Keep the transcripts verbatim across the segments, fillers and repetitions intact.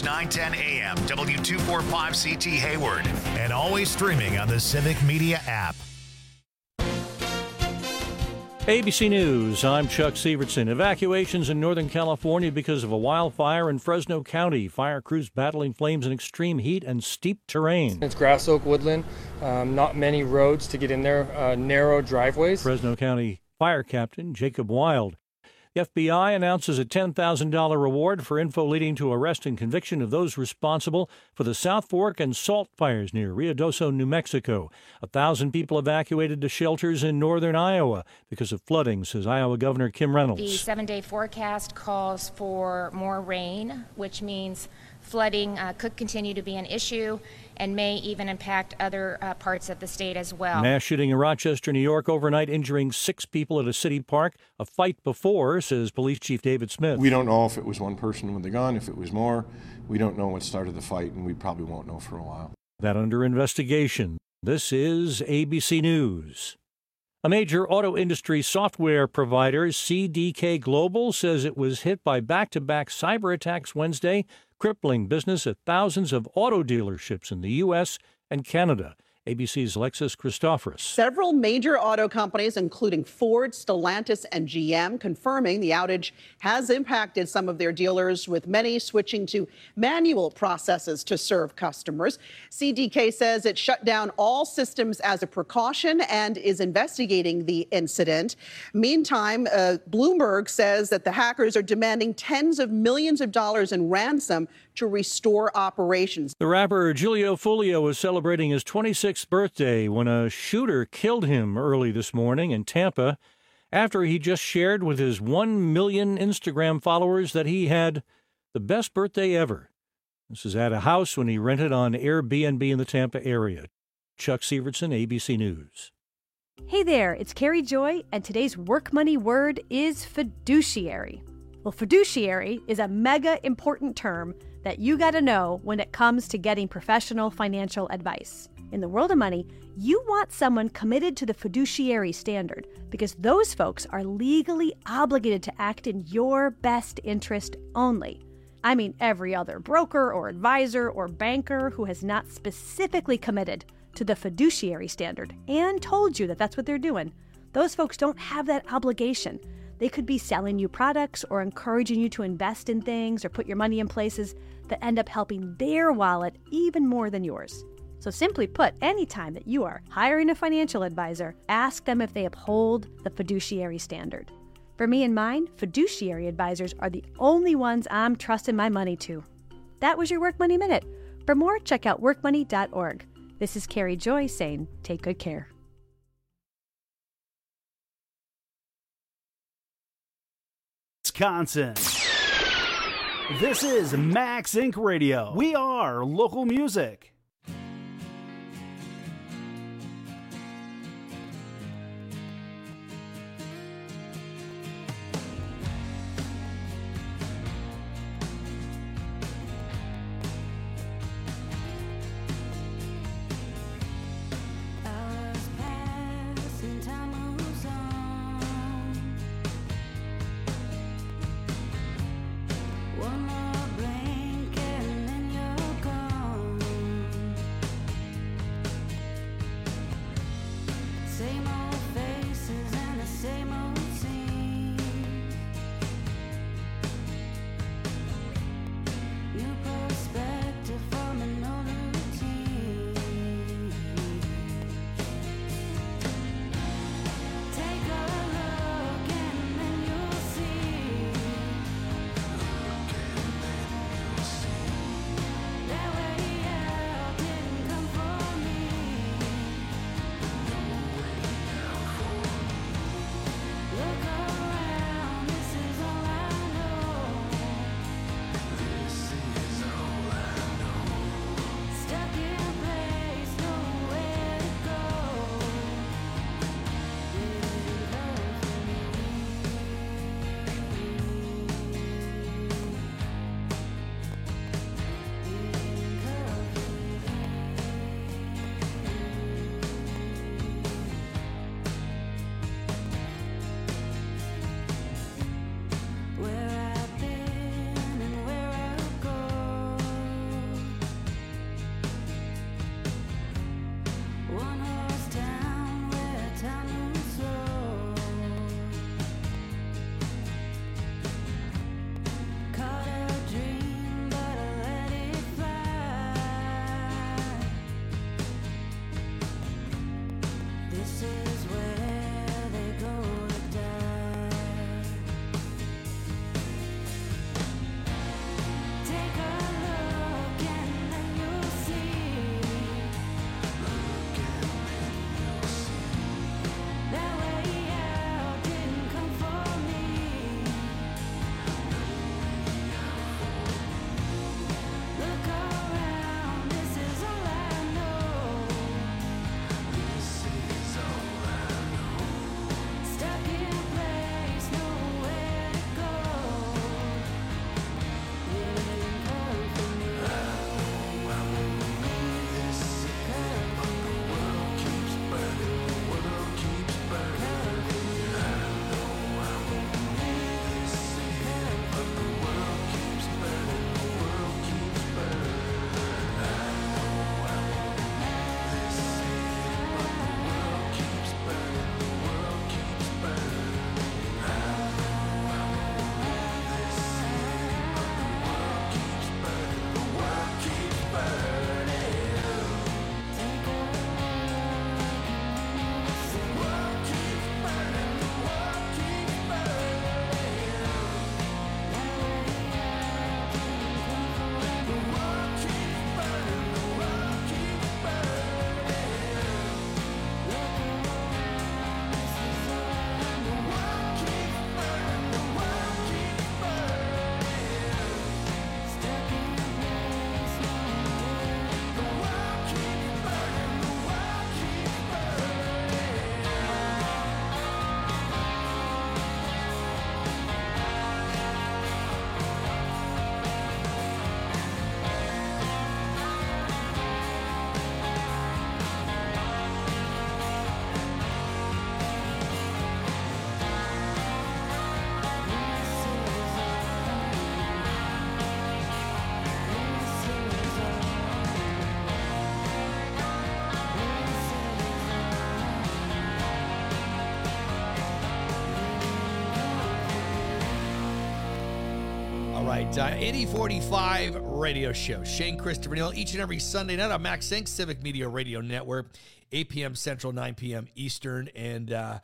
nine ten A M, W two forty-five C T Hayward, and always streaming on the Civic Media app. A B C News, I'm Chuck Sievertson. Evacuations in Northern California because of a wildfire in Fresno County. Fire crews battling flames in extreme heat and steep terrain. It's grass oak woodland, um, not many roads to get in there, uh, narrow driveways. Fresno County Fire Captain Jacob Wild. The F B I announces a ten thousand dollars reward for info leading to arrest and conviction of those responsible for the South Fork and Salt fires near Ruidoso, New Mexico. A thousand people evacuated to shelters in northern Iowa because of flooding, says Iowa Governor Kim Reynolds. The seven-day forecast calls for more rain, which means flooding uh, could continue to be an issue and may even impact other uh, parts of the state as well. Mass shooting in Rochester, New York overnight, injuring six people at a city park. A fight before, says Police Chief David Smith. We don't know if it was one person with a gun, if it was more. We don't know what started the fight, and we probably won't know for a while. That under investigation. This is A B C News. A major auto industry software provider, C D K Global, says it was hit by back-to-back cyber attacks Wednesday, crippling business at thousands of auto dealerships in the U S and Canada. A B C's Alexis Christoforous. Several major auto companies, including Ford, Stellantis, and G M, confirming the outage has impacted some of their dealers, with many switching to manual processes to serve customers. C D K says it shut down all systems as a precaution and is investigating the incident. Meantime, uh, Bloomberg says that the hackers are demanding tens of millions of dollars in ransom to restore operations. The rapper Giulio Fulio was celebrating his twenty-sixth birthday when a shooter killed him early this morning in Tampa after he just shared with his one million Instagram followers that he had the best birthday ever. This is at a house when he rented on Airbnb in the Tampa area. Chuck Sievertson, A B C News. Hey there, it's Carrie Joy, and today's work money word is fiduciary. Well, fiduciary is a mega important term that you got to know when it comes to getting professional financial advice. In the world of money, you want someone committed to the fiduciary standard because those folks are legally obligated to act in your best interest only. I mean, every other broker or advisor or banker who has not specifically committed to the fiduciary standard and told you that that's what they're doing, those folks don't have that obligation. They could be selling you products or encouraging you to invest in things or put your money in places that end up helping their wallet even more than yours. So simply put, anytime that you are hiring a financial advisor, ask them if they uphold the fiduciary standard. For me and mine, fiduciary advisors are the only ones I'm trusting my money to. That was your Work Money Minute. For more, check out work money dot org. This is Carrie Joy saying, take good care. Wisconsin. This is Max Inc Radio. We are local music. right, uh, Indy forty-five radio show. Shane Christopher Neal each and every Sunday night on Max Inc. Civic Media Radio Network, eight p.m. Central, nine p.m. Eastern. And uh,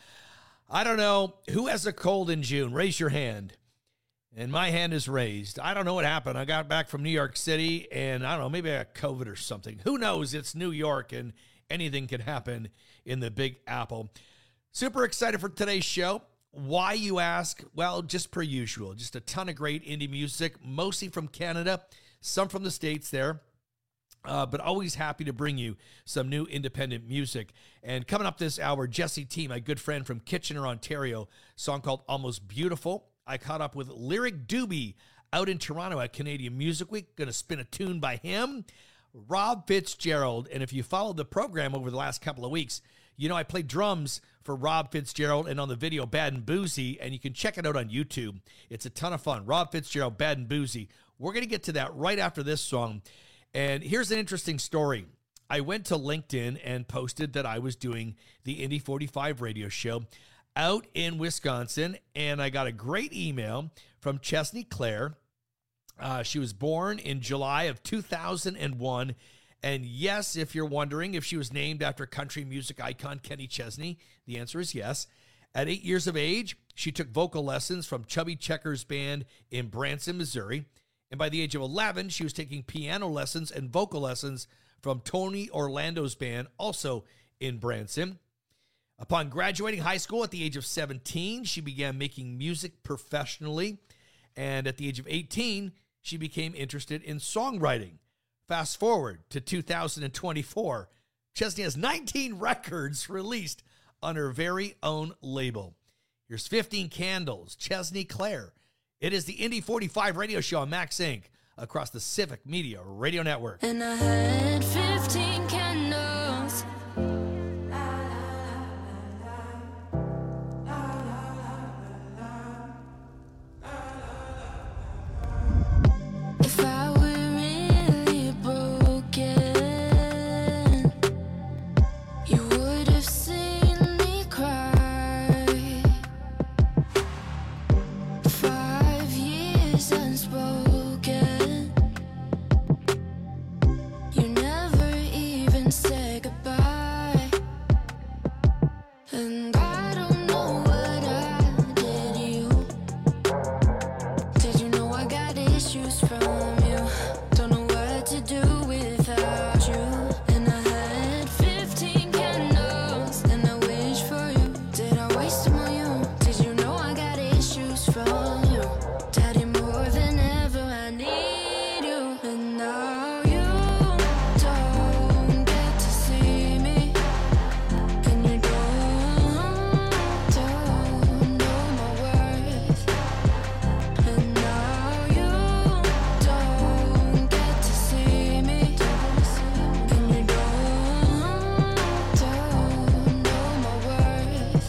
I don't know, who has a cold in June? Raise your hand. And my hand is raised. I don't know what happened. I got back from New York City, and I don't know, maybe I got COVID or something. Who knows? It's New York, and anything can happen in the Big Apple. Super excited for today's show. Why, you ask? Well, just per usual. Just a ton of great indie music, mostly from Canada, some from the States there. Uh, but always happy to bring you some new independent music. And coming up this hour, Jesse T, my good friend from Kitchener, Ontario, song called Almost Beautiful. I caught up with Lyric Doobie out in Toronto at Canadian Music Week. Going to spin a tune by him. Rob Fitzgerald. And if you followed the program over the last couple of weeks, you know I played drums for Rob Fitzgerald and on the video Bad and Boozy, and you can check it out on YouTube. It's a ton of fun. Rob Fitzgerald, Bad and Boozy. We're going to get to that right after this song. And here's an interesting story. I went to LinkedIn and posted that I was doing the Indy forty-five radio show out in Wisconsin, and I got a great email from Chesney Claire. Uh, she was born in July of two thousand one. And yes, if you're wondering if she was named after country music icon Kenny Chesney, the answer is yes. At eight years of age, she took vocal lessons from Chubby Checker's band in Branson, Missouri. And by the age of eleven, she was taking piano lessons and vocal lessons from Tony Orlando's band, also in Branson. Upon graduating high school at the age of seventeen, she began making music professionally. And at the age of eighteen, she became interested in songwriting. Fast forward to two thousand twenty-four, Chesney has nineteen records released on her very own label. Here's fifteen Candles, Chesney Claire. It is the Indy forty-five radio show on Max Incorporated across the Civic Media Radio Network. And I had fifteen candles. If I were really broken, you would have seen me cry. Five years unspoken, you never even said goodbye. And I don't know what I did you. Did you know I got issues from you? Don't know what to do without you. And I had fifteen candles, and I wish for you. Did I waste them on you? Did you know I got issues from you? Daddy, more than ever I need you. And now you don't get to see me, and you don't, don't know my worth. And now you don't get to see me, and you don't, don't know my worth.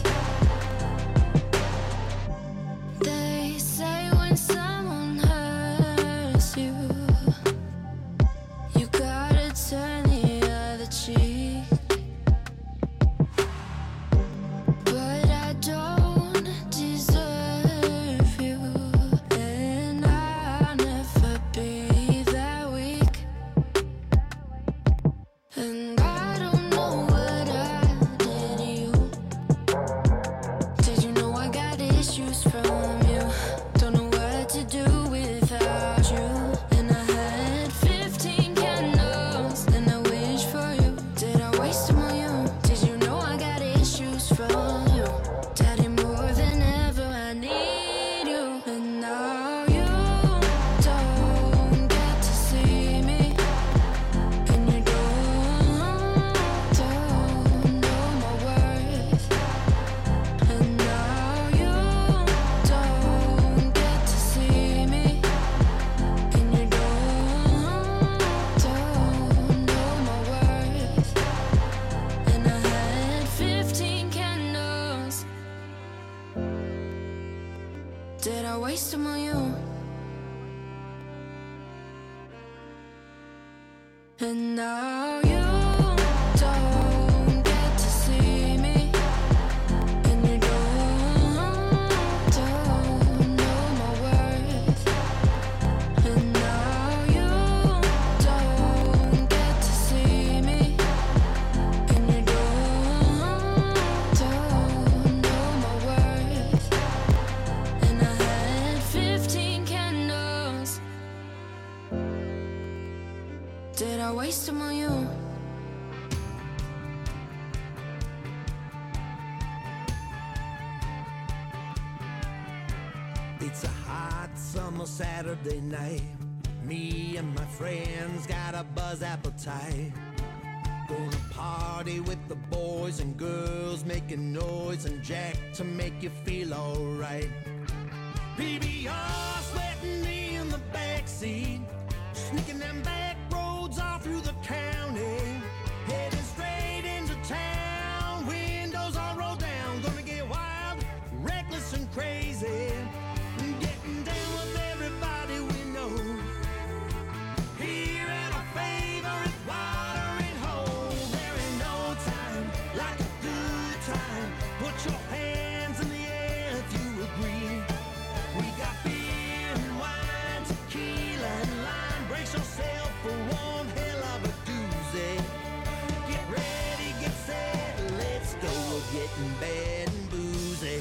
They say when someone hurts you, you gotta turn the other cheek. But I don't deserve you, and I'll never be that weak. And I don't know what I did you. Did you know I got issues from you? Don't know what to do without you. And I had fifteen candles, and I wish for you. Did I waste them on you? Did you know I got issues from you? Daddy, more than ever I need you. And now you don't get to see me, and you don't, don't know my worth. And now you don't get to see me, and you don't, don't know my worth. And I had fifteen candles. Did I waste them on you? And now you don't get to see me, and you don't, don't know my worth. Did I waste them on you? It's a hot summer Saturday night. Me and my friends got a buzz appetite. Gonna party with the boys and girls, making noise and jack to make you feel alright. P B R sweating in the backseat, sneaking them back roads all through the county, heading straight into town, windows all rolled down. Gonna get wild, reckless and crazy, getting down with everybody we know. Here at our favorite watering hole, there ain't no time like a good time. Put your hands in the air if you agree. We got beer and wine, tequila and lime. Brace yourself for one hell of a doozy. Get ready, get set, let's go. We're getting bad and boozy.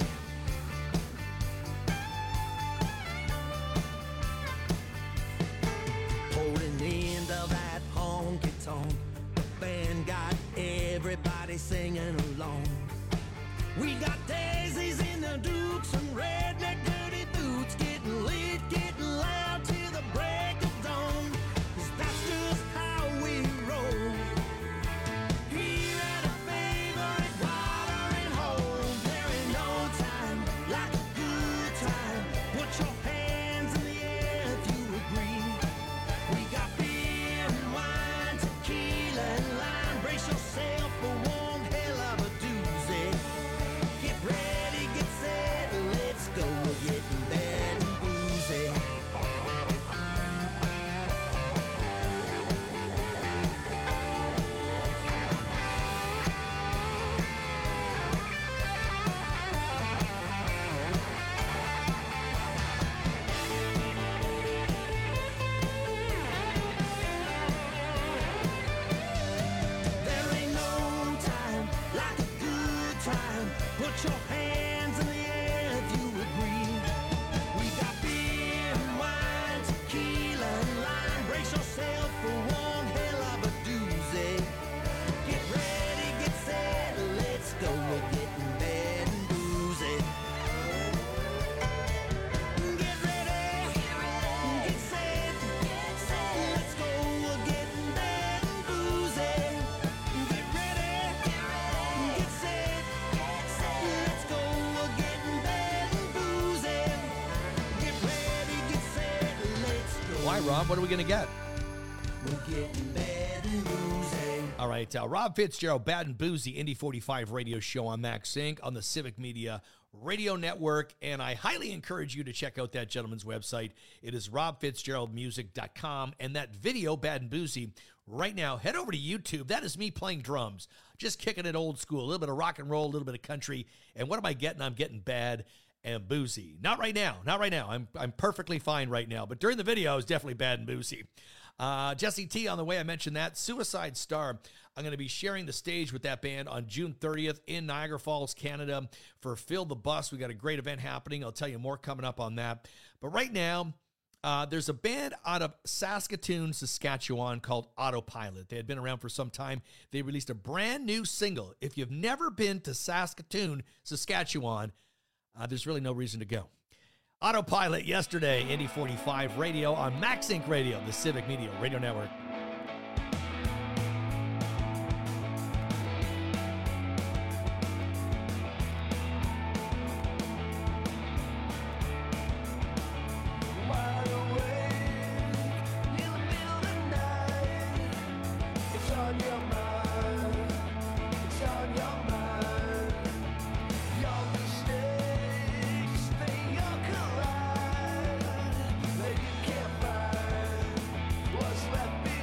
Pouring into that honky tonk, the band got everybody singing along. We got daisies in the dukes and redneck dirty boots, getting lit, getting loud till the break of dawn. 'Cause that's just how we roll. Here at a favorite watering hole, there ain't no time like a good time. Put your hands in the air if you agree. We got beer and wine, tequila and lime. Brace yourself for one hell of a doozy. Get ready, get set, let's go. We're getting bad and boozy. There ain't no time like a good time. Put your hands in the air if you agree. We got beer and wine, tequila and lime. Brace yourself for one hell of a doozy. Get ready, get set, let's go. We're getting bad and boozy. Get ready, get set, let's go. We're getting bad and boozy. Get ready, get set, let's go. We're getting bad and boozy. Get ready, get set, let's go. Why, Rob? What are we going to get? We're getting bad and boozy. All right, uh, Rob Fitzgerald, Bad and Boozy, Indy forty-five radio show on Max Inc on the Civic Media Radio Network, and I highly encourage you to check out that gentleman's website. It is rob fitzgerald music dot com, and that video, Bad and Boozy, right now, head over to YouTube. That is me playing drums, just kicking it old school, a little bit of rock and roll, a little bit of country, and what am I getting? I'm getting bad and boozy. Not right now, not right now. I'm I'm perfectly fine right now, but during the video, I was definitely bad and boozy. Uh, Jesse T on the way, I mentioned that. Suicide Star, I'm going to be sharing the stage with that band on June thirtieth in Niagara Falls, Canada for Fill the Bus. We got a great event happening. I'll tell you more coming up on that. But right now, uh, there's a band out of Saskatoon, Saskatchewan called Autopilot. They had been around for some time. They released a brand new single. If you've never been to Saskatoon, Saskatchewan, uh, there's really no reason to go. Autopilot yesterday, Indy forty-five radio on Max Inc Radio, the Civic Media Radio Network. What's left behind?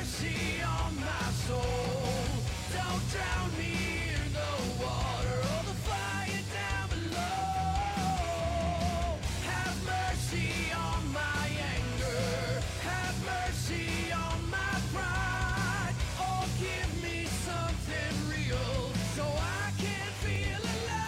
mercy on my soul. Don't drown me in the water or the fire down below. Have mercy on my anger. Have mercy on my pride. Oh, give me something real so I can feel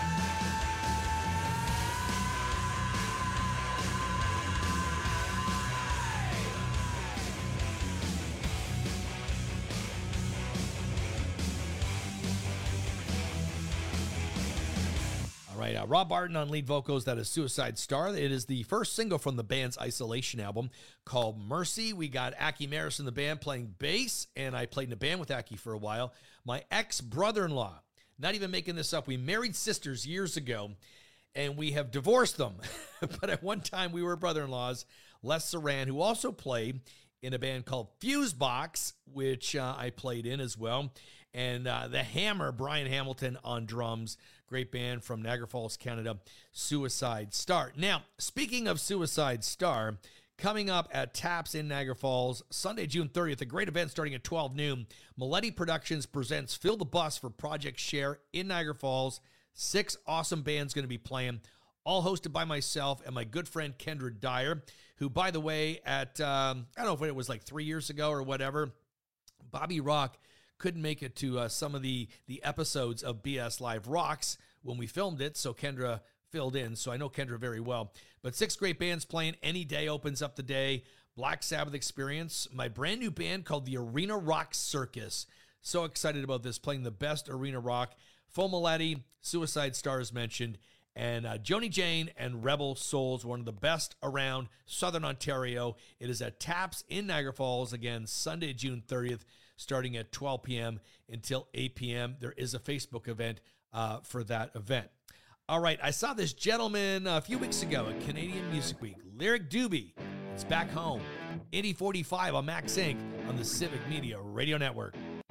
All right, uh, Rob Barton on lead vocals. That is Suicide Star. It is the first single from the band's Isolation album called Mercy. We got Aki Maris in the band playing bass, and I played in a band with Aki for a while. My ex-brother-in-law, not even making this up, we married sisters years ago, and we have divorced them. But at one time, we were brother-in-laws. Les Saran, who also played in a band called Fusebox, which uh, I played in as well. And uh, The Hammer, Brian Hamilton on drums. Great band from Niagara Falls, Canada, Suicide Star. Now, speaking of Suicide Star, coming up at Taps in Niagara Falls, Sunday, June thirtieth, a great event starting at twelve noon. Maletti Productions presents Fill the Bus for Project Share in Niagara Falls. Six awesome bands going to be playing, all hosted by myself and my good friend Kendra Dyer, who, by the way, at, um, I don't know if it was like three years ago or whatever, Bobby Rock couldn't make it to uh, some of the, the episodes of B S Live Rocks when we filmed it, so Kendra filled in, so I know Kendra very well. But six great bands playing. Any Day opens up the day. Black Sabbath Experience, my brand new band called the Arena Rock Circus. So excited about this, playing the best arena rock. Faux Maletti, Suicide Stars mentioned, and uh, Joni Jane and Rebel Souls, one of the best around Southern Ontario. It is at Taps in Niagara Falls, again, Sunday, June thirtieth, starting at twelve p.m. until eight p.m. There is a Facebook event uh, for that event. All right, I saw this gentleman a few weeks ago at Canadian Music Week, Lyric Doobie. It's back home, eighty forty-five on Max Incorporated on the Civic Media Radio Network.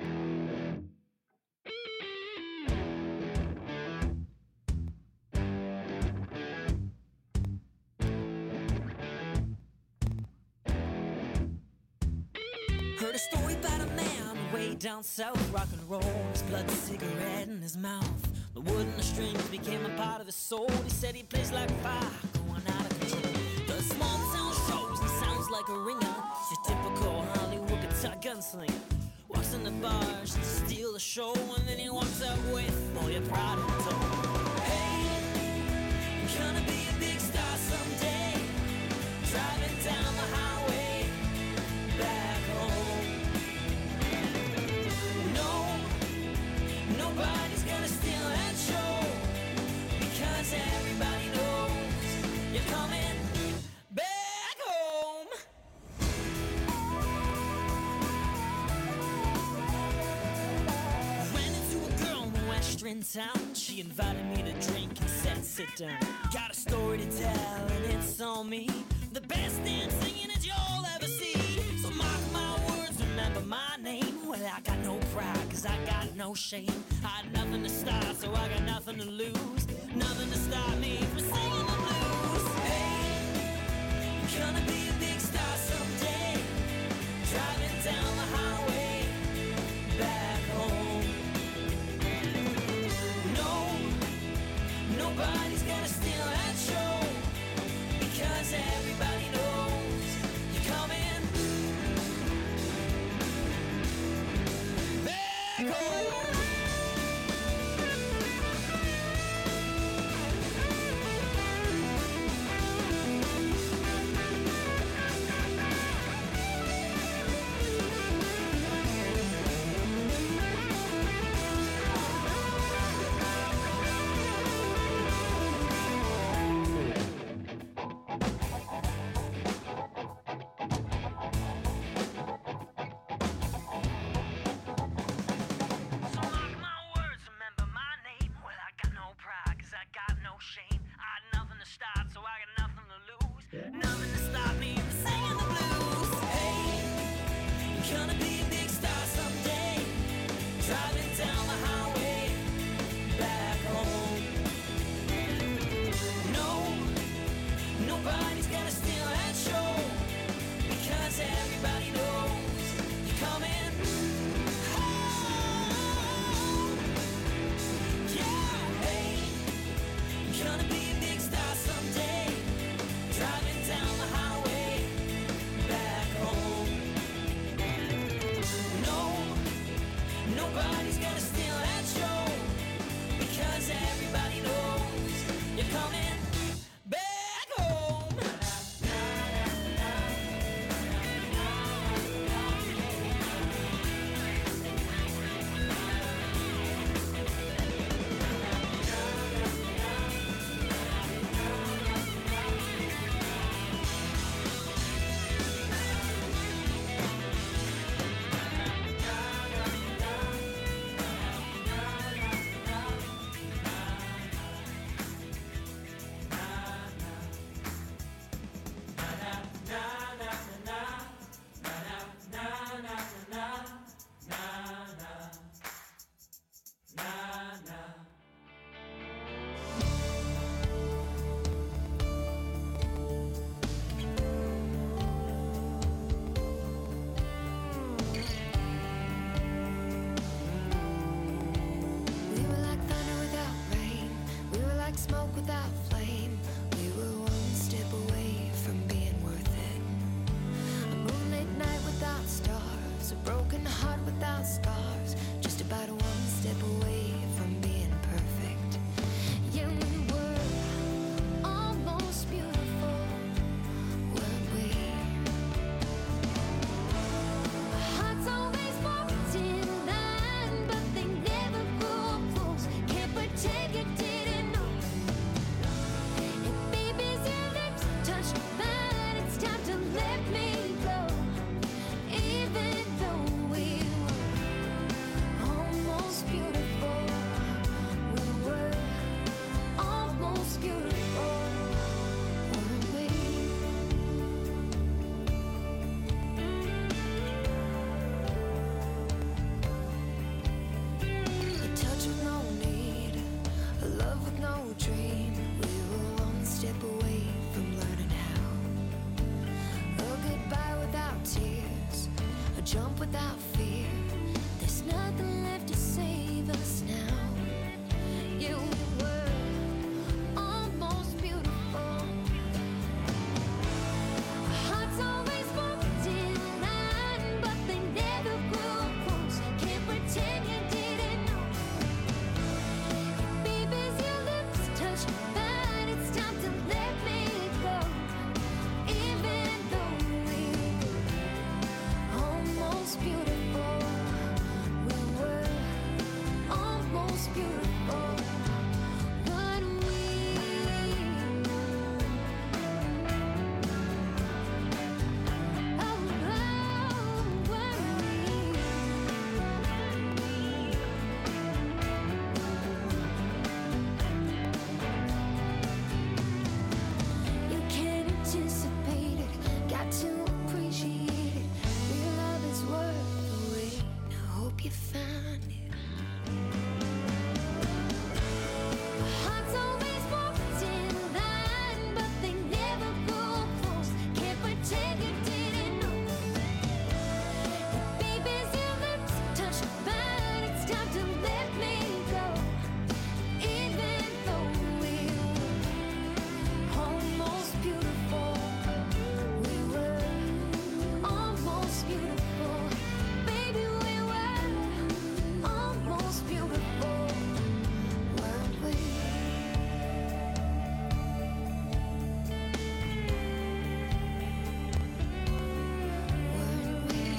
Heard a story about a man way down south, rock and roll, his blood cigarette in his mouth. The wood and the strings became a part of his soul. He said he plays like fire, going out of control. The small town shows, he sounds like a ringer. Your typical Hollywood guitar gunslinger. Walks in the bars to steal the show, and then he walks out with all your pride and soul. Hey, I'm gonna be a big star someday, driving down the highway back home. No, nobody's gonna steal that show, because everybody knows you're coming back home. Ran into a girl in Western Town. She invited me to drink and said, sit down. Got a story to tell and it's on me. The best damn singing that you'll ever see. So mark my words, remember my name. Well, I got no pride, cause I got no shame. I had nothing to start, so I got nothing to lose. Nothing to stop me from singing the blues. Hey, I'm gonna be a big star someday, driving down the highway back home. No, nobody's gonna steal that show, because everybody knows you're coming back home. let me go. Even though we were almost beautiful, we were almost beautiful, weren't we? A touch with no need, a love with no dream. We were one step away from learning how. A goodbye without tears, a jump without fear. There's nothing left to save us now. You were almost beautiful. Hearts always walked in line, but they never grew close. Can't pretend you didn't know. Baby's your lips touch mine. It's time to let me go. Even though we were almost beautiful, we were almost beautiful, weren't we? Oh, oh, weren't we? You can't anticipate it, got to appreciate it. Real love is worth the wait. I hope you find it. Hearts always walked in line, but they never grew close. Can't pretend you didn't know. Baby's your lips touch mine. It's time to let me go. Even though we were almost beautiful, we were almost beautiful. Baby, we were almost beautiful, weren't we? Weren't we?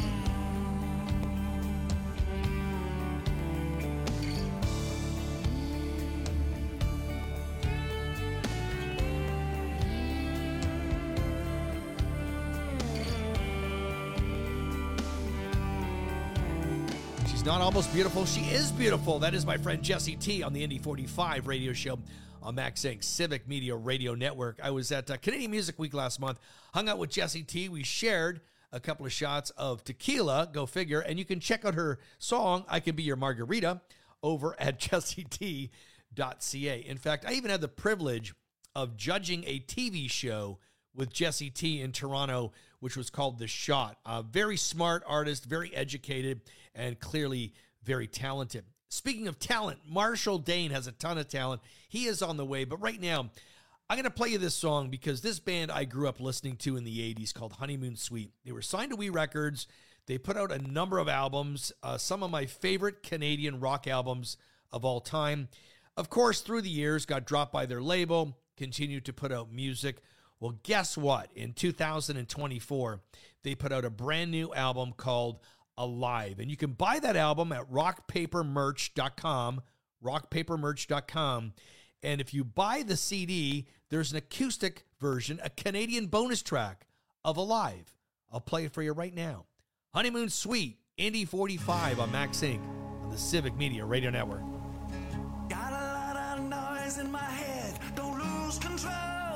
She's not almost beautiful. She is beautiful. That is my friend Jesse T on the Indy forty-five radio show on Max Inc Civic Media Radio Network. I was at uh, Canadian Music Week last month, hung out with Jesse T. We shared a couple of shots of tequila, go figure, and you can check out her song, I Can Be Your Margarita, over at jesse t dot c a. In fact, I even had the privilege of judging a T V show with Jesse T in Toronto, which was called The Shot. A very smart artist, very educated, and clearly very talented. Speaking of talent, Marshall Dane has a ton of talent. He is on the way, but right now, I'm going to play you this song because this band I grew up listening to in the eighties called Honeymoon Suite. They were signed to We Records. They put out a number of albums, uh, some of my favorite Canadian rock albums of all time. Of course, through the years, got dropped by their label, continued to put out music. Well, guess what? In two thousand twenty-four, they put out a brand new album called Alive. And you can buy that album at rock paper merch dot com, rock paper merch dot com. And if you buy the C D, there's an acoustic version, a Canadian bonus track of Alive. I'll play it for you right now. Honeymoon Suite, Indy forty-five on Max Incorporated on the Civic Media Radio Network. Got a lot of noise in my head, don't lose control.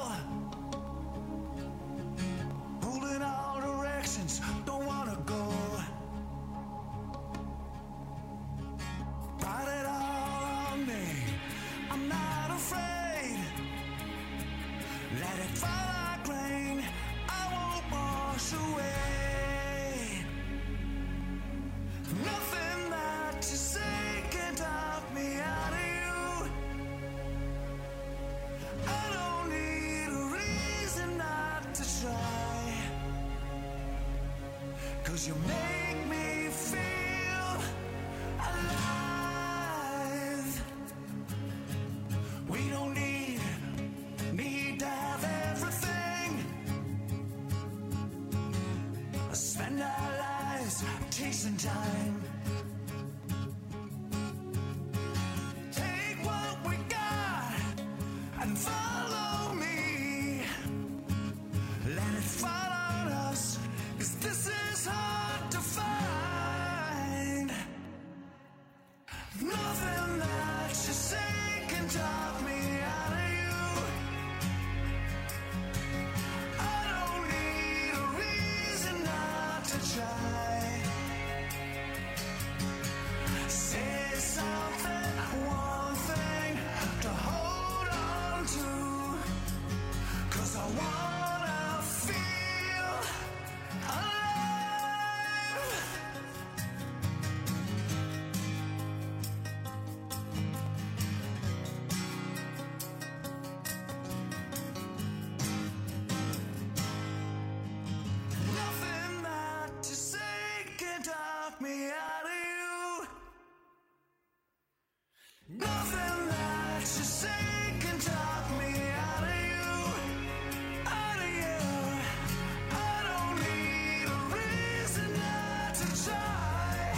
Pulling all directions, don't wanna go. Write it all on me, I'm not afraid. Let it fall like rain, I won't wash away. Nothing that you say can talk me out of you. I don't need a reason not to try. 'Cause you make me feel alive. We don't need, need to have everything. Spend our lives chasing time. Take what we got and follow me. Let it fall on us Nothing that you say can talk me out of you. I don't need a reason not to try. Say something, one thing to hold on to, 'cause I wanna feel alive. Nothing that you say can talk me out of you. Nothing that you say can talk me out of you. Out of you. I don't need a reason not to try.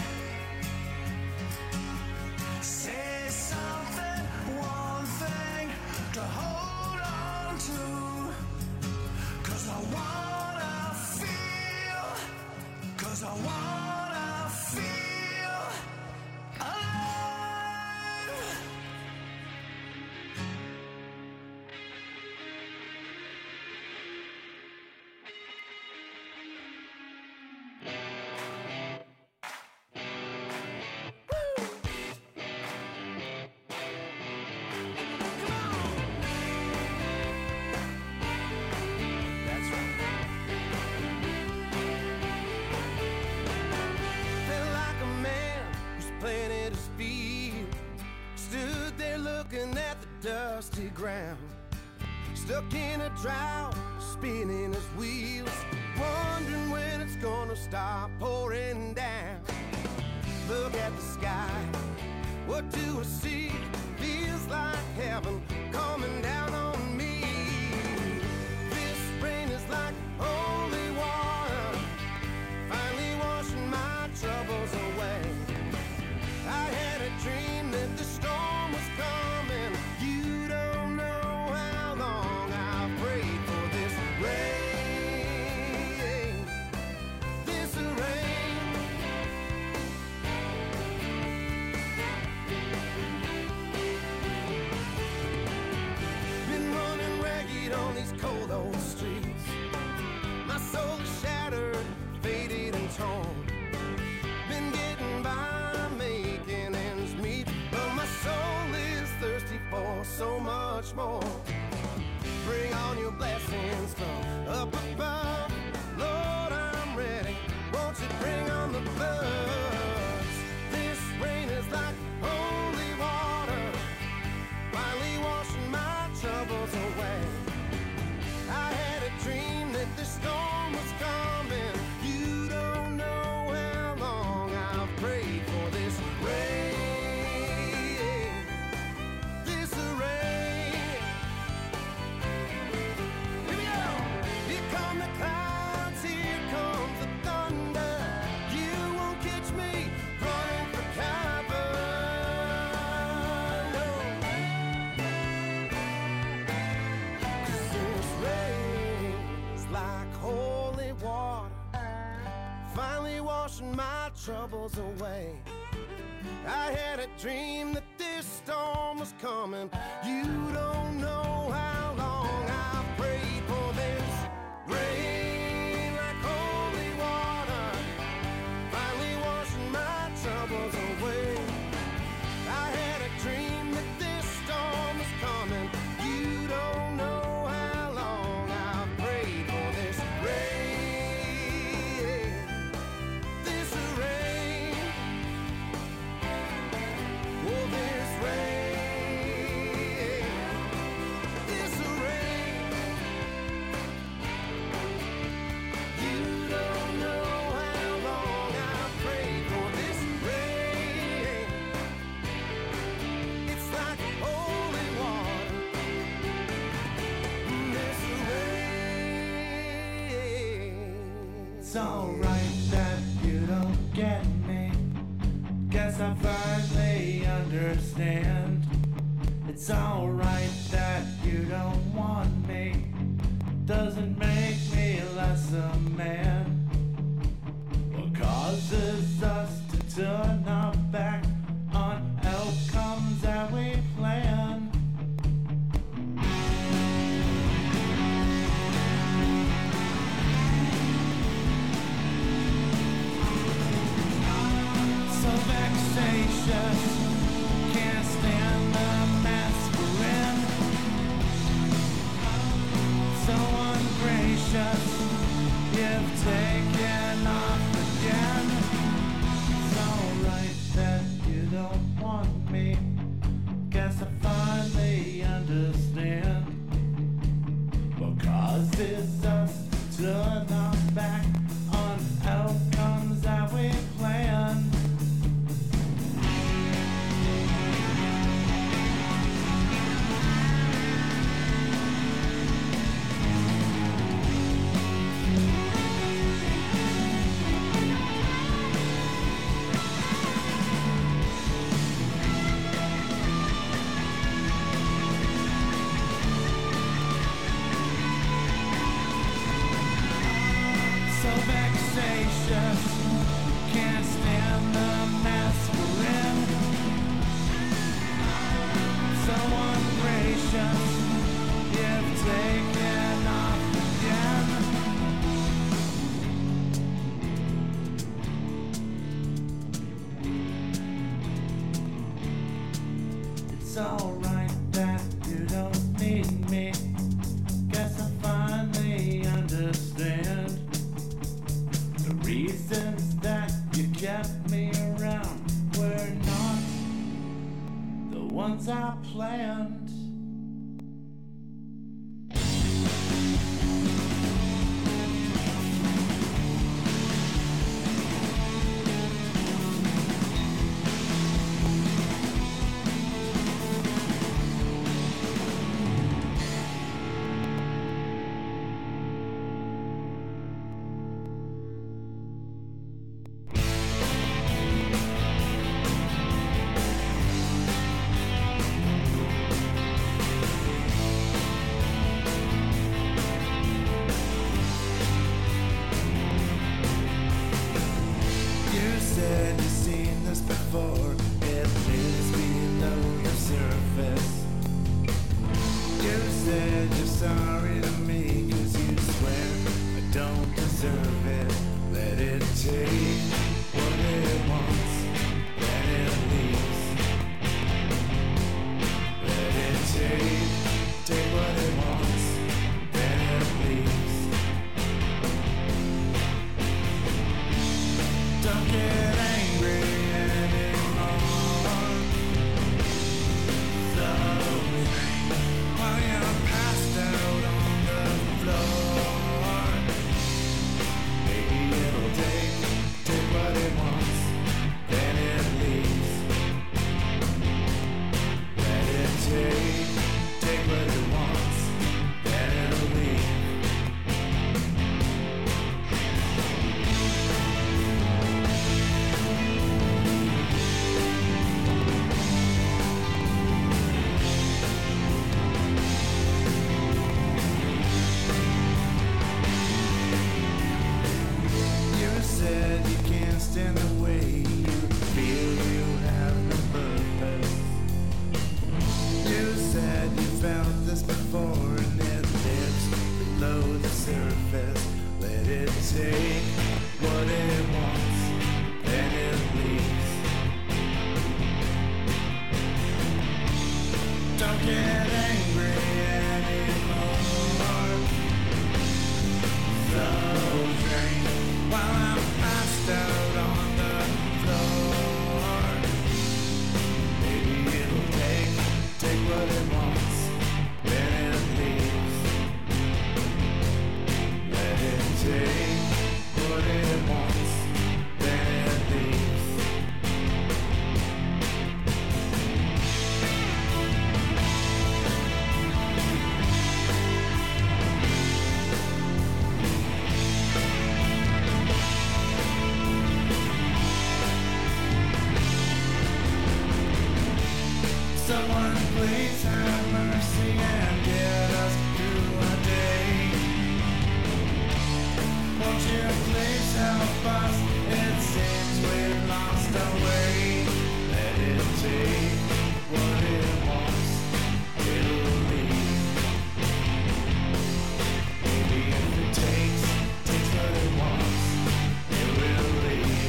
Say something, one thing to hold on to, 'cause I wanna feel, 'cause I wanna feel alive. Felt like a man who's planted his feet, stood there looking at the dusty ground, stuck in a drought, spinning his wheels, wondering when it's gonna stop pouring down. Look at the sky, what do I see? Feels like heaven coming down on me. This rain is like holy water, finally washing my troubles away. I had a dream that the storm was coming. You don't know how long I've prayed for this rain, this rain. Been running ragged on these cold old streets. My soul is shattered, faded and torn. Been getting by, making ends meet, but my soul is thirsty for so much more. Bring on your blessings from up above, Lord, I'm ready. Won't you bring on the floods? This rain is like holy water, finally washing my troubles away. I had a dream that the storm was coming. You don't know how long I've prayed for this rain, this rain. Here we go. Here come the clouds, here comes the thunder. You won't catch me running for cover. No. 'Cause this rain is like holy water, finally washing my troubles away. I had a dream that this storm was coming. You don't know how long I've prayed for this rain, like holy water, finally washing my troubles away. I had a dream that this storm was coming. You don't know how long I've prayed for this rain, this rain. Oh, this rain, this rain. You don't know how long I've prayed for this rain. It's like holy water, this rain. It's alright that you don't get me. Guess I finally understand. It's alright that you don't want me. Doesn't make me less a man. What causes us to turn our back on vexatious, can't stand the mess we're in. So ungracious, you've taken off again. It's alright that you don't need me. Guess I finally understand the reasons that you kept me around were not the ones I planned. You said you've seen this before, it lives below your surface. You said you're sorry to me, cause you swear I don't deserve it. Let it take what it wants, then it leaves. Let it take, take what it wants, then it leaves. Don't get angry anymore. So while you're passed out on the floor, maybe it'll take, take what it wants, then it leaves. Let it take, take what it wants, then it'll leave. You said you can't stand the way you feel, you have no purpose. You said you felt this before and it lives below the surface. Let it take what it wants, then it leaves. Don't get angry anymore. So drink while I'm passed out on the floor. Maybe it'll take, take what it wants, then it leaves. Let it take what it wants, then it leaves. Someone please have mercy and get us through a day. Won't you please help us? It seems we've lost our way. Let it take what it wants, it'll leave. Maybe if it takes, takes what it wants, it will leave.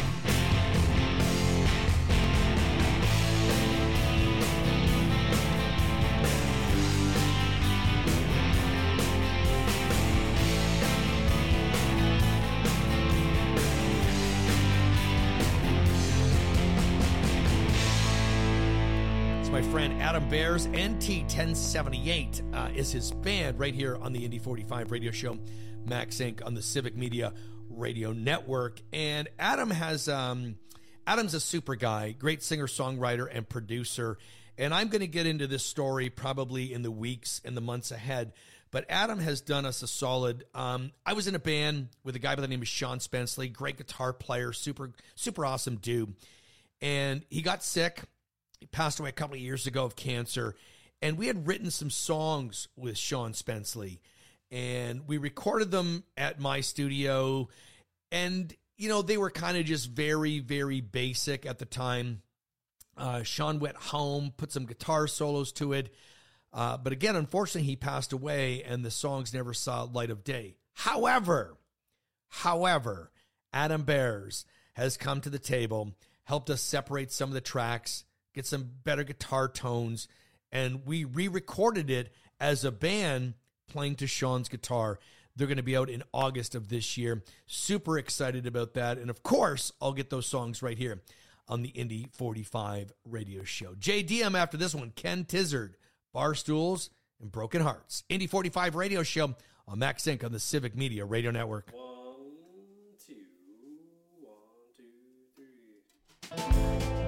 It's my friend Adam Bears. N T ten seventy-eight uh, is his band right here on the Indy forty-five radio show, Max Inc on the Civic Media Radio Network. And Adam has, um, Adam's a super guy, great singer, songwriter, and producer. And I'm going to get into this story probably in the weeks and the months ahead. But Adam has done us a solid. Um, I was in a band with a guy by the name of Sean Spenceley, great guitar player, super, super awesome dude. And he got sick. He passed away a couple of years ago of cancer. And we had written some songs with Sean Spenceley. and we recorded them at my studio. And, you know, they were kind of just very, very basic at the time. Uh, Sean went home, put some guitar solos to it. Uh, but again, unfortunately, he passed away and the songs never saw light of day. However, however, Adam Bears has come to the table, helped us separate some of the tracks, get some better guitar tones, and we re-recorded it as a band playing to Sean's guitar. They're going to be out in August of this year. Super excited about that. And of course, I'll get those songs right here on the Indy forty-five radio show. J D M after this one, Ken Tizzard, Barstools and Broken Hearts. Indy forty-five radio show on Max Inc on the Civic Media Radio Network. One, two, one, two, three.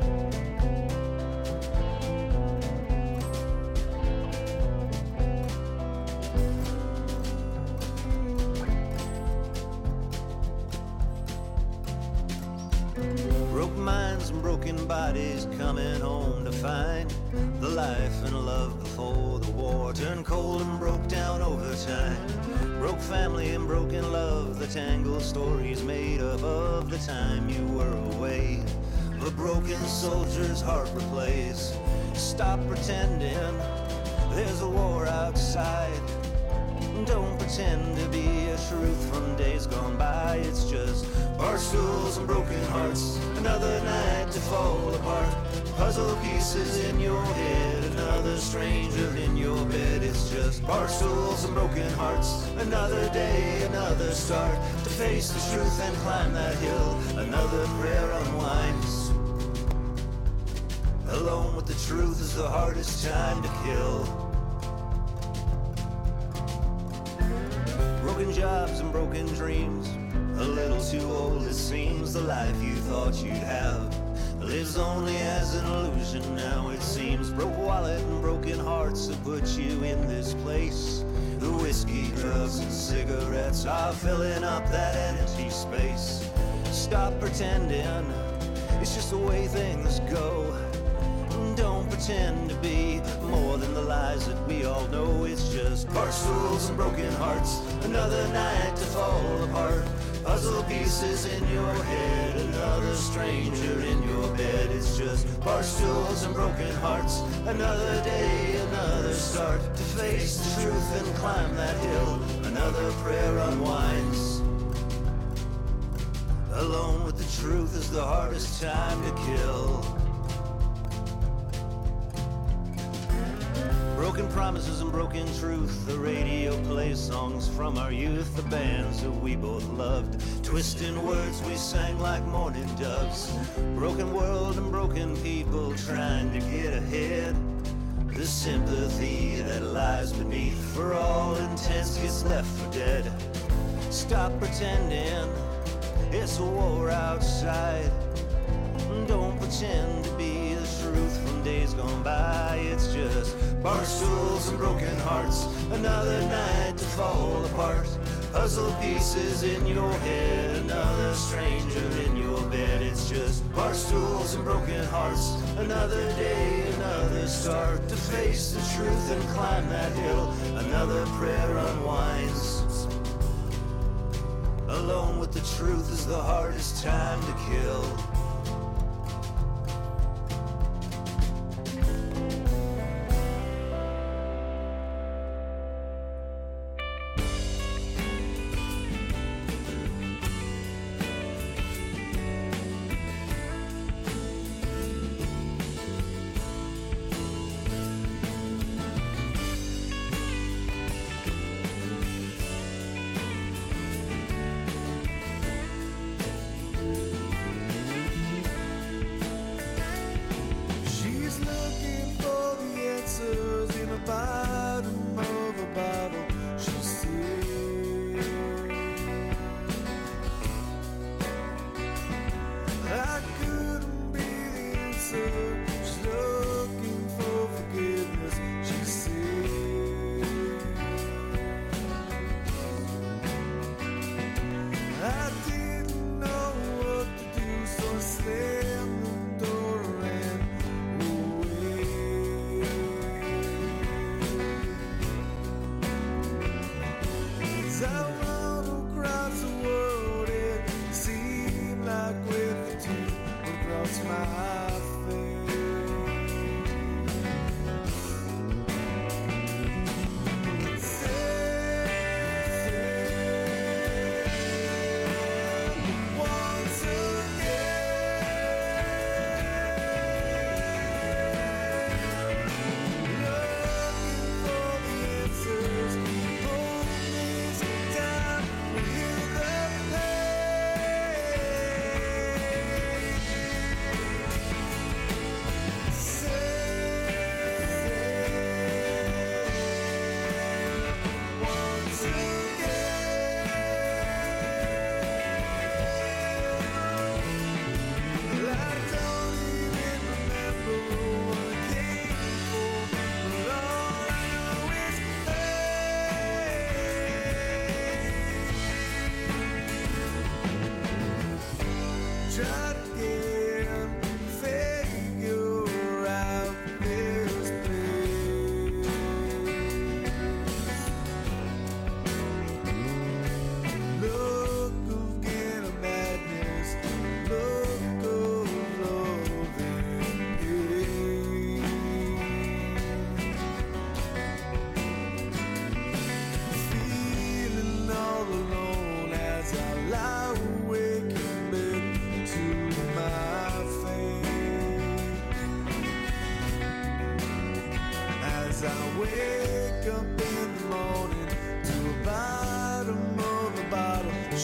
Broke minds and broken bodies coming home to find the life and love before the war turned cold and broke down over time. Broke family and broken love, the tangled stories made up of the time you were away. A broken soldier's heart replays. Stop pretending there's a war outside. Don't pretend to be a truth from days gone by. It's just bar stools and broken hearts. Another night to fall apart. Puzzle pieces in your head. Another stranger in your bed. It's just bar stools and broken hearts. Another day, another start. To face the truth and climb that hill. Another prayer unwinds. Alone with the truth is the hardest time to kill. Broken jobs and broken dreams. A little too old it seems. The life you thought you'd have lives only as an illusion now it seems. Broke wallet and broken hearts that put you in this place. The whiskey, drugs and cigarettes are filling up that empty space. Stop pretending it's just the way things go. Don't pretend to be more than the lies that we all know. It's just bar stools and broken hearts. Another night to fall apart. Puzzle pieces in your head. Another stranger in your bed. It's just bar stools and broken hearts. Another day, another start. To face the truth and climb that hill. Another prayer unwinds. Alone with the truth is the hardest time to kill. Broken promises and broken truth. The radio plays songs from our youth. The bands that we both loved. Twisting words we sang like mourning doves. Broken world and broken people trying to get ahead. The sympathy that lies beneath for all intents gets left for dead. Stop pretending it's a war outside. Don't pretend to be the truth from days gone by. It's just bar stools and broken hearts. Another night to fall apart. Puzzle pieces in your head. Another stranger in your bed. It's just bar stools and broken hearts. Another day, another start. To face the truth and climb that hill. Another prayer unwinds. Alone with the truth is the hardest time to kill.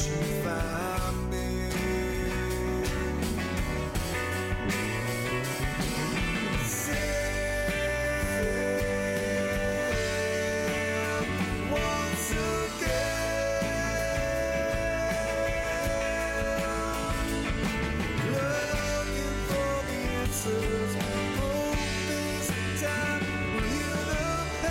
she found me. Once looking for the answers. Hope this time will heal the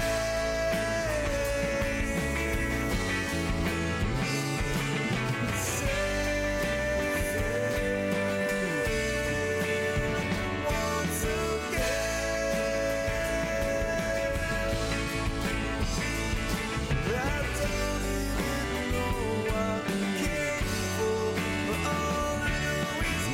pain. Once again, I don't even know what came for, but all I know is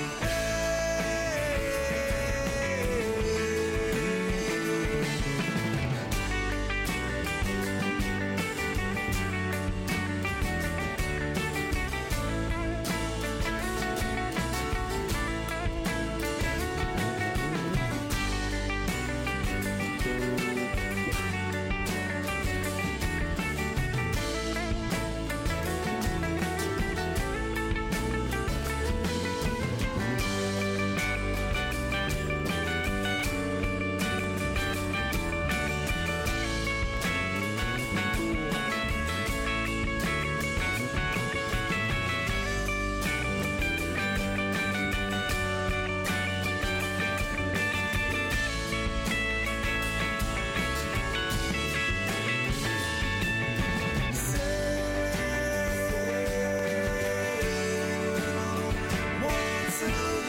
once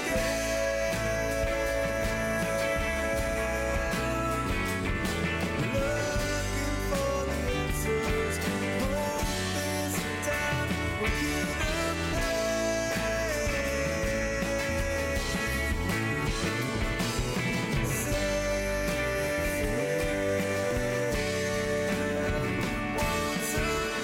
again, looking for the answers. Hope this time will heal the pain. Once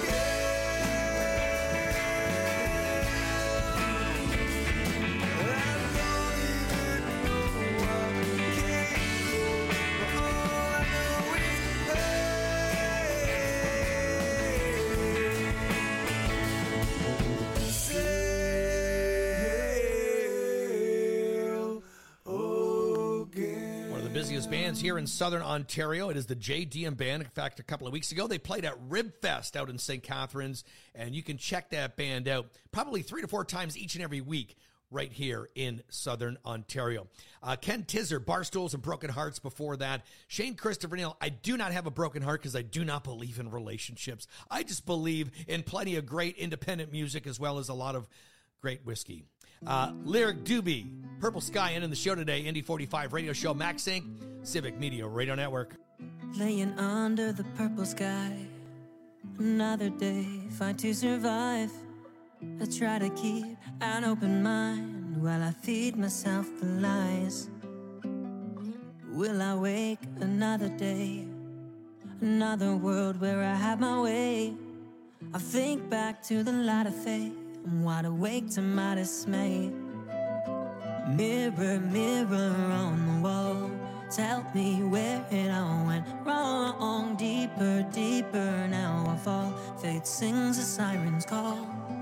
One of the busiest bands here in Southern Ontario. It is the J D M Band. In fact, a couple of weeks ago, they played at Ribfest out in Saint Catharines, and you can check that band out probably three to four times each and every week right here in Southern Ontario. Uh, Ken Tizzer, Barstools and Broken Hearts before that. Shane Christopher Neal, I do not have a broken heart because I do not believe in relationships. I just believe in plenty of great independent music as well as a lot of great whiskey. Uh, Lyric Doobie, Purple Sky, ending the show today. Indy forty-five radio show, Max Inc, Civic Media Radio Network. Laying under the purple sky, another day, fight to survive. I try to keep an open mind while I feed myself the lies. Will I wake another day, another world where I have my way? I think back to the light of faith, I'm wide awake to my dismay. Mirror, mirror on the wall, tell me where it all went wrong. Deeper, deeper, now I fall. Fate sings a siren's call.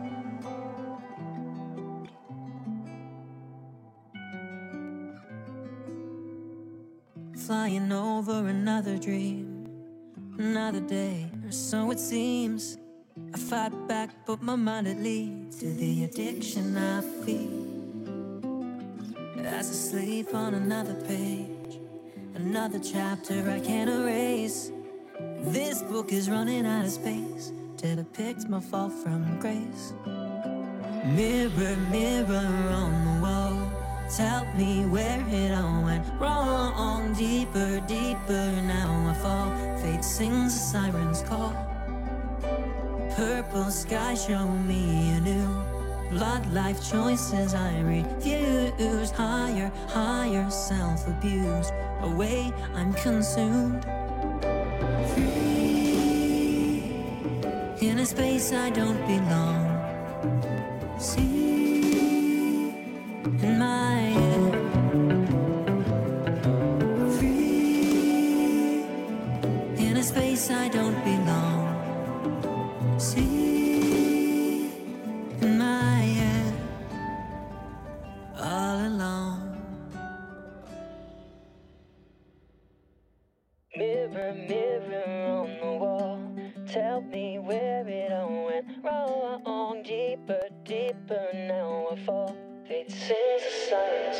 Flying over another dream, another day, or so it seems. I fight back, but my mind it leads to the addiction I feel. As I sleep on another page, another chapter I can't erase. This book is running out of space to depict my fall from grace. Mirror, mirror on the wall, tell me where it all went wrong. Deeper, deeper, now I fall. Fate sings a siren's call. Purple sky, show me anew. Blood, life choices I refuse. Higher, higher, self-abused. Away, I'm consumed. Free, in a space I don't belong. See, in my head. Free, in a space I don't belong. See, in my deeper, deeper. Now I fall. Fate sings a siren's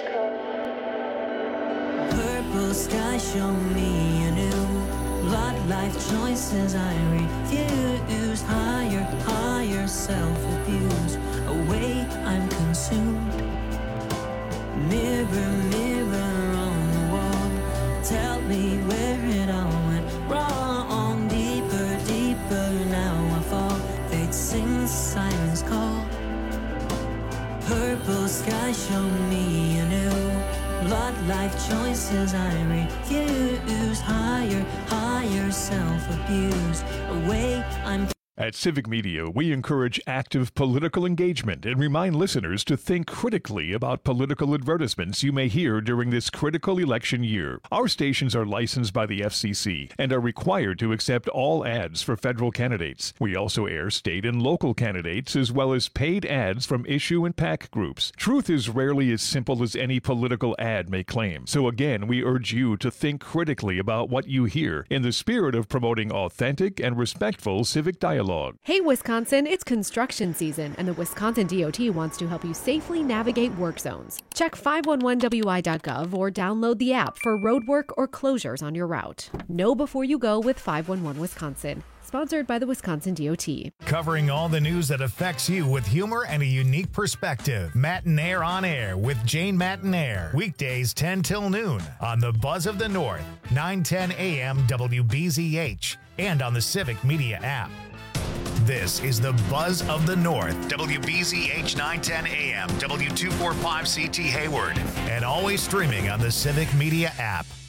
call. Purple sky, show me a new lot. Life choices I refuse. Higher, higher self-abuse. Away, I'm consumed. Mirror, mirror on the wall, tell me where it all went wrong. Deeper, deeper, now I fall. Fate sings siren's call. Purple sky, show me a new lot. Life choices I refuse. Higher, higher self-abuse. Away, I'm At Civic Media, we encourage active political engagement and remind listeners to think critically about political advertisements you may hear during this critical election year. Our stations are licensed by the F C C and are required to accept all ads for federal candidates. We also air state and local candidates as well as paid ads from issue and PAC groups. Truth is rarely as simple as any political ad may claim. So again, we urge you to think critically about what you hear in the spirit of promoting authentic and respectful civic dialogue. Hey Wisconsin, it's construction season and the Wisconsin D O T wants to help you safely navigate work zones. Check five one one W I dot gov or download the app for road work or closures on your route. Know before you go with five one one Wisconsin. Sponsored by the Wisconsin D O T. Covering all the news that affects you with humor and a unique perspective. Matinaire on Air with Jane Matinaire. Weekdays ten till noon on the Buzz of the North, nine ten A M W B Z H, and on the Civic Media app. This is the Buzz of the North, W B Z H nine ten A M, W two forty-five C T Hayward, and always streaming on the Civic Media app.